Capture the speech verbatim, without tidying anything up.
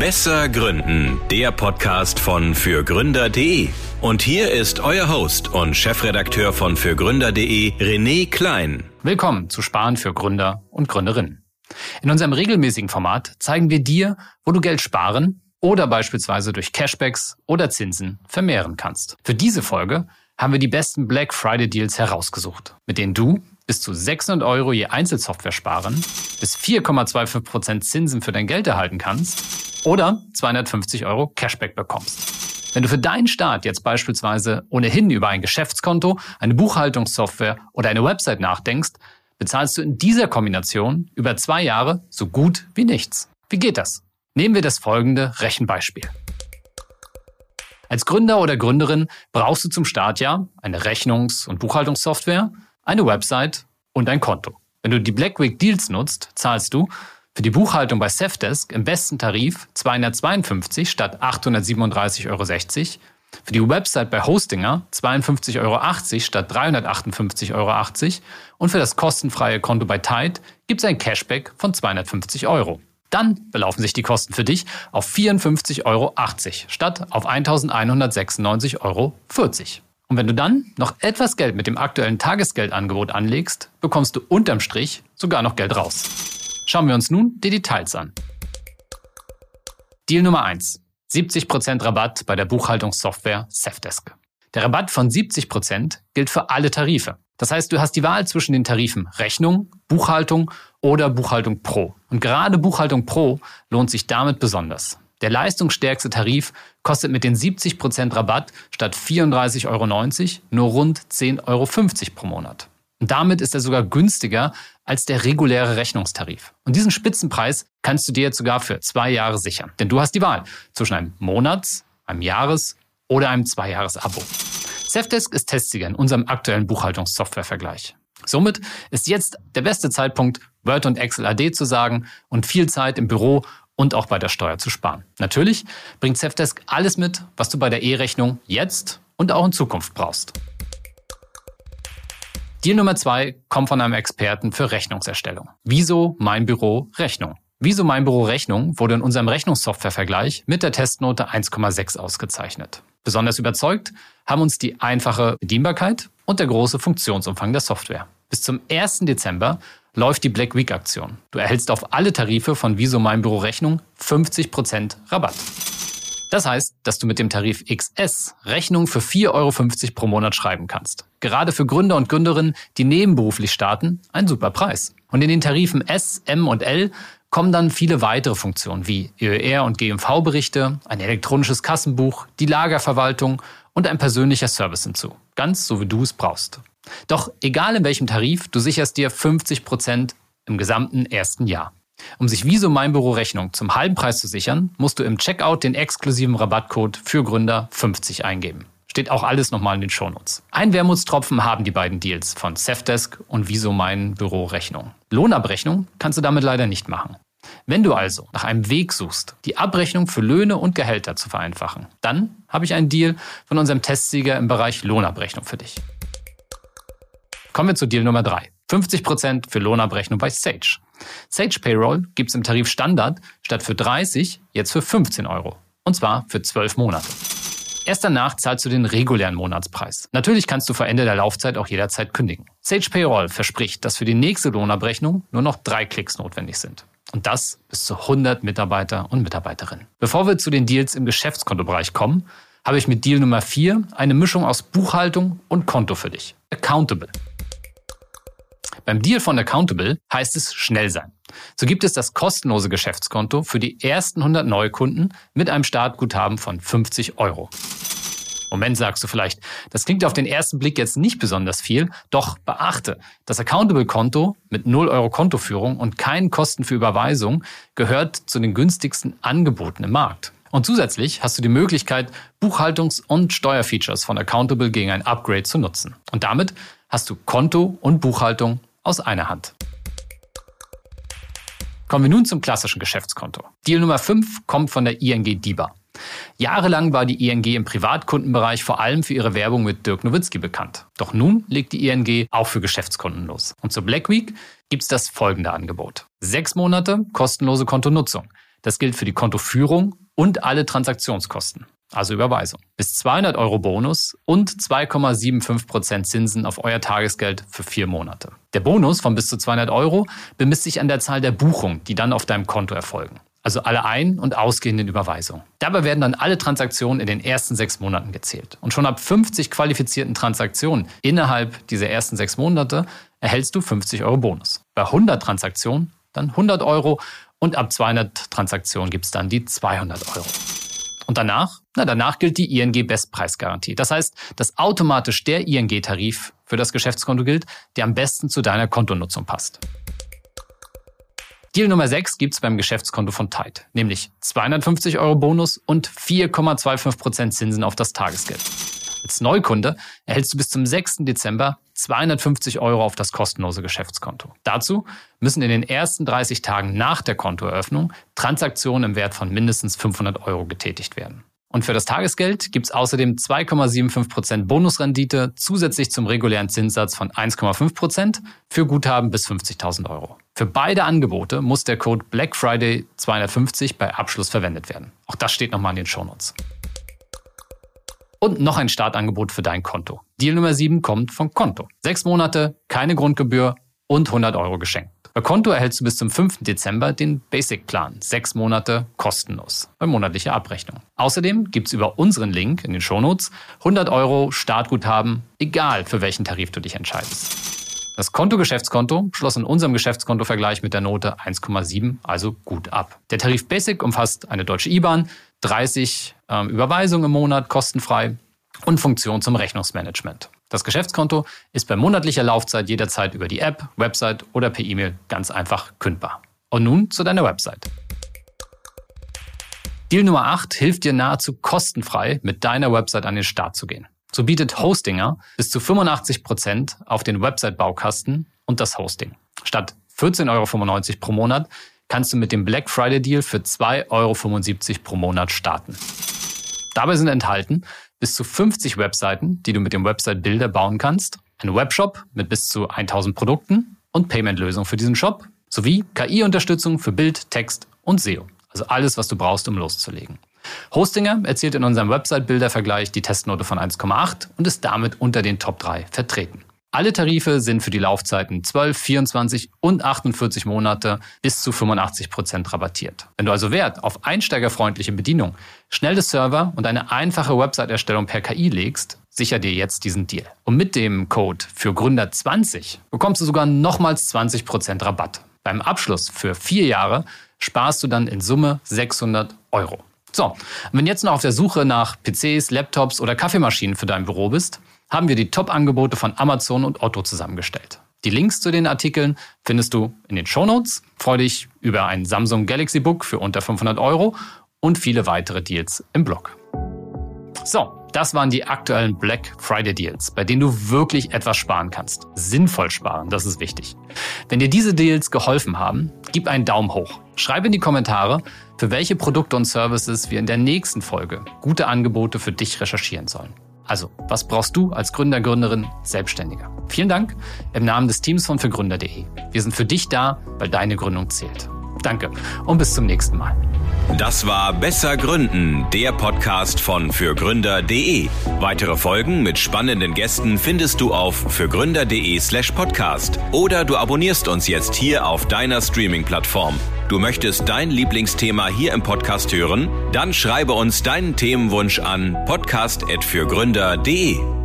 Besser Gründen, der Podcast von fürgründer punkt de. Und hier ist euer Host und Chefredakteur von fürgründer punkt de, René Klein. Willkommen zu Sparen für Gründer und Gründerinnen. In unserem regelmäßigen Format zeigen wir dir, wo du Geld sparen oder beispielsweise durch Cashbacks oder Zinsen vermehren kannst. Für diese Folge haben wir die besten Black Friday Deals herausgesucht, mit denen du bis zu sechshundert Euro je Einzelsoftware sparen, bis vier Komma fünfundzwanzig Prozent Zinsen für dein Geld erhalten kannst oder zweihundertfünfzig Euro Cashback bekommst. Wenn du für deinen Start jetzt beispielsweise ohnehin über ein Geschäftskonto, eine Buchhaltungssoftware oder eine Website nachdenkst, bezahlst du in dieser Kombination über zwei Jahre so gut wie nichts. Wie geht das? Nehmen wir das folgende Rechenbeispiel. Als Gründer oder Gründerin brauchst du zum Startjahr eine Rechnungs- und Buchhaltungssoftware, eine Website und ein Konto. Wenn du die Black Week Deals nutzt, zahlst du für die Buchhaltung bei Safdesk im besten Tarif zweihundertzweiundfünfzig statt achthundertsiebenunddreißig Euro sechzig, für die Website bei Hostinger zweiundfünfzig Euro achtzig statt dreihundertachtundfünfzig Euro achtzig und für das kostenfreie Konto bei Tide gibt es ein Cashback von zweihundertfünfzig Euro. Dann belaufen sich die Kosten für dich auf vierundfünfzig Euro achtzig statt auf eintausendeinhundertsechsundneunzig Euro vierzig. Und wenn du dann noch etwas Geld mit dem aktuellen Tagesgeldangebot anlegst, bekommst du unterm Strich sogar noch Geld raus. Schauen wir uns nun die Details an. Deal Nummer eins. siebzig Prozent Rabatt bei der Buchhaltungssoftware Safdesk. Der Rabatt von siebzig Prozent gilt für alle Tarife. Das heißt, du hast die Wahl zwischen den Tarifen Rechnung, Buchhaltung oder Buchhaltung Pro. Und gerade Buchhaltung Pro lohnt sich damit besonders. Der leistungsstärkste Tarif kostet mit den siebzig Prozent Rabatt statt vierunddreißig Euro neunzig nur rund zehn Euro fünfzig pro Monat. Und damit ist er sogar günstiger als der reguläre Rechnungstarif. Und diesen Spitzenpreis kannst du dir jetzt sogar für zwei Jahre sichern. Denn du hast die Wahl zwischen einem Monats-, einem Jahres- oder einem Zweijahres-Abo. Safdesk ist Testsieger in unserem aktuellen Buchhaltungssoftwarevergleich. Somit ist jetzt der beste Zeitpunkt, Word und Excel A D zu sagen und viel Zeit im Büro und auch bei der Steuer zu sparen. Natürlich bringt Safdesk alles mit, was du bei der E-Rechnung jetzt und auch in Zukunft brauchst. Deal Nummer zwei kommt von einem Experten für Rechnungserstellung. Wieso mein Büro Rechnung? Wieso mein Büro Rechnung wurde in unserem Rechnungssoftwarevergleich mit der Testnote eins Komma sechs ausgezeichnet. Besonders überzeugt haben uns die einfache Bedienbarkeit und der große Funktionsumfang der Software. Bis zum ersten Dezember läuft die Black Week Aktion. Du erhältst auf alle Tarife von Wieso mein Büro Rechnung fünfzig Prozent Rabatt. Das heißt, dass du mit dem Tarif X S Rechnung für vier Euro fünfzig pro Monat schreiben kannst. Gerade für Gründer und Gründerinnen, die nebenberuflich starten, ein super Preis. Und in den Tarifen S, M und L kommen dann viele weitere Funktionen wie E Ö R und G M V-Berichte, ein elektronisches Kassenbuch, die Lagerverwaltung und ein persönlicher Service hinzu. Ganz so, wie du es brauchst. Doch egal in welchem Tarif, du sicherst dir fünfzig Prozent im gesamten ersten Jahr. Um sich Wieso mein Büro Rechnung zum halben Preis zu sichern, musst du im Checkout den exklusiven Rabattcode für Gründer fünfzig eingeben. Steht auch alles nochmal in den Shownotes. Ein Wermutstropfen haben die beiden Deals von Safdesk und Wieso mein Büro Rechnung. Lohnabrechnung kannst du damit leider nicht machen. Wenn du also nach einem Weg suchst, die Abrechnung für Löhne und Gehälter zu vereinfachen, dann habe ich einen Deal von unserem Testsieger im Bereich Lohnabrechnung für dich. Kommen wir zu Deal Nummer drei. fünfzig Prozent für Lohnabrechnung bei Sage. Sage Payroll gibt es im Tarif Standard statt für dreißig jetzt für fünfzehn Euro. Und zwar für zwölf Monate. Erst danach zahlst du den regulären Monatspreis. Natürlich kannst du vor Ende der Laufzeit auch jederzeit kündigen. Sage Payroll verspricht, dass für die nächste Lohnabrechnung nur noch drei Klicks notwendig sind. Und das bis zu hundert Mitarbeiter und Mitarbeiterinnen. Bevor wir zu den Deals im Geschäftskontobereich kommen, habe ich mit Deal Nummer vier eine Mischung aus Buchhaltung und Konto für dich. Accountable. Beim Deal von Accountable heißt es schnell sein. So gibt es das kostenlose Geschäftskonto für die ersten hundert Neukunden mit einem Startguthaben von fünfzig Euro. Moment, sagst du vielleicht, das klingt auf den ersten Blick jetzt nicht besonders viel, doch beachte, das Accountable-Konto mit null Euro Kontoführung und keinen Kosten für Überweisung gehört zu den günstigsten Angeboten im Markt. Und zusätzlich hast du die Möglichkeit, Buchhaltungs- und Steuerfeatures von Accountable gegen ein Upgrade zu nutzen. Und damit hast du Konto und Buchhaltung aus einer Hand. Kommen wir nun zum klassischen Geschäftskonto. Deal Nummer fünf kommt von der I N G DiBa. Jahrelang war die I N G im Privatkundenbereich vor allem für ihre Werbung mit Dirk Nowitzki bekannt. Doch nun legt die I N G auch für Geschäftskunden los. Und zur Black Week gibt's das folgende Angebot. Sechs Monate kostenlose Kontonutzung. Das gilt für die Kontoführung und alle Transaktionskosten, also Überweisung. Bis zweihundert Euro Bonus und zwei Komma fünfundsiebzig Prozent Zinsen auf euer Tagesgeld für vier Monate. Der Bonus von bis zu zweihundert Euro bemisst sich an der Zahl der Buchungen, die dann auf deinem Konto erfolgen. Also alle ein- und ausgehenden Überweisungen. Dabei werden dann alle Transaktionen in den ersten sechs Monaten gezählt. Und schon ab fünfzig qualifizierten Transaktionen innerhalb dieser ersten sechs Monate erhältst du fünfzig Euro Bonus. Bei hundert Transaktionen dann hundert Euro und ab zweihundert Transaktionen gibt es dann die zweihundert Euro. Und danach? Na, danach gilt die I N G-Bestpreisgarantie. Das heißt, dass automatisch der I N G-Tarif für das Geschäftskonto gilt, der am besten zu deiner Kontonutzung passt. Deal Nummer sechs gibt's beim Geschäftskonto von Tide, nämlich zweihundertfünfzig Euro Bonus und vier Komma fünfundzwanzig Prozent Zinsen auf das Tagesgeld. Als Neukunde erhältst du bis zum sechsten Dezember zweihundertfünfzig Euro auf das kostenlose Geschäftskonto. Dazu müssen in den ersten dreißig Tagen nach der Kontoeröffnung Transaktionen im Wert von mindestens fünfhundert Euro getätigt werden. Und für das Tagesgeld gibt's außerdem zwei Komma fünfundsiebzig Prozent Bonusrendite zusätzlich zum regulären Zinssatz von eins Komma fünf Prozent für Guthaben bis fünfzigtausend Euro. Für beide Angebote muss der Code Black Friday zweihundertfünfzig bei Abschluss verwendet werden. Auch das steht nochmal in den Shownotes. Und noch ein Startangebot für dein Konto. Deal Nummer sieben kommt von Konto. Sechs Monate, keine Grundgebühr und hundert Euro geschenkt. Bei Konto erhältst du bis zum fünften Dezember den Basic-Plan. Sechs Monate kostenlos bei monatlicher Abrechnung. Außerdem gibt's über unseren Link in den Shownotes hundert Euro Startguthaben, egal für welchen Tarif du dich entscheidest. Das Konto-Geschäftskonto schloss in unserem Geschäftskontovergleich mit der Note eins Komma sieben, also gut ab. Der Tarif Basic umfasst eine deutsche I B A N, dreißig ähm, Überweisungen im Monat kostenfrei und Funktion zum Rechnungsmanagement. Das Geschäftskonto ist bei monatlicher Laufzeit jederzeit über die App, Website oder per E-Mail ganz einfach kündbar. Und nun zu deiner Website. Deal Nummer acht hilft dir nahezu kostenfrei, mit deiner Website an den Start zu gehen. So bietet Hostinger bis zu fünfundachtzig Prozent auf den Website-Baukasten und das Hosting. Statt vierzehn Euro fünfundneunzig pro Monat kannst du mit dem Black Friday Deal für zwei Euro fünfundsiebzig pro Monat starten. Dabei sind enthalten bis zu fünfzig Webseiten, die du mit dem Website-Builder bauen kannst, ein Webshop mit bis zu tausend Produkten und Payment-Lösung für diesen Shop, sowie K I-Unterstützung für Bild, Text und S E O. Also alles, was du brauchst, um loszulegen. Hostinger erzielt in unserem Website-Builder-Vergleich die Testnote von eins Komma acht und ist damit unter den Top drei vertreten. Alle Tarife sind für die Laufzeiten zwölf, vierundzwanzig und achtundvierzig Monate bis zu fünfundachtzig Prozent rabattiert. Wenn du also Wert auf einsteigerfreundliche Bedienung, schnelle Server und eine einfache Website-Erstellung per K I legst, sicher dir jetzt diesen Deal. Und mit dem Code für Gründer zwanzig bekommst du sogar nochmals zwanzig Prozent Rabatt. Beim Abschluss für vier Jahre sparst du dann in Summe sechshundert Euro. So, und wenn jetzt noch auf der Suche nach P Cs, Laptops oder Kaffeemaschinen für dein Büro bist, haben wir die Top-Angebote von Amazon und Otto zusammengestellt. Die Links zu den Artikeln findest du in den Shownotes. Freu dich über ein Samsung Galaxy Book für unter fünfhundert Euro und viele weitere Deals im Blog. So, das waren die aktuellen Black Friday Deals, bei denen du wirklich etwas sparen kannst. Sinnvoll sparen, das ist wichtig. Wenn dir diese Deals geholfen haben, gib einen Daumen hoch. Schreib in die Kommentare, für welche Produkte und Services wir in der nächsten Folge gute Angebote für dich recherchieren sollen. Also, was brauchst du als Gründer, Gründerin, Selbstständiger? Vielen Dank im Namen des Teams von fürgründer punkt de. Wir sind für dich da, weil deine Gründung zählt. Danke und bis zum nächsten Mal. Das war Besser Gründen, der Podcast von fürgründer punkt de. Weitere Folgen mit spannenden Gästen findest du auf fürgründer punkt de slash podcast oder du abonnierst uns jetzt hier auf deiner Streaming-Plattform. Du möchtest dein Lieblingsthema hier im Podcast hören? Dann schreibe uns deinen Themenwunsch an podcast at fürgründer punkt de.